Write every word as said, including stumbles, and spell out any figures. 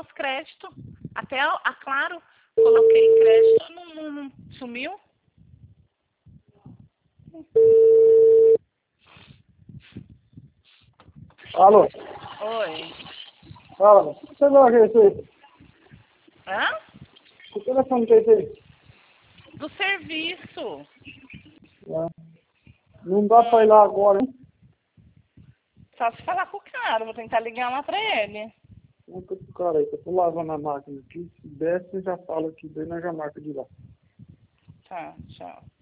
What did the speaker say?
meus créditos. Até a, a Claro, coloquei crédito, não, não, não sumiu. Alô? Oi. Fala, o celular que é esse aí? Hã? O telefone que é esse aí? Do serviço. É. Não dá pra ir lá agora, hein? Só se falar com o cara, vou tentar ligar lá pra ele. Conta pro cara aí, que eu tô lavando a máquina aqui. Se desce, você já fala que daí nós já marca de lá. Tá, tchau.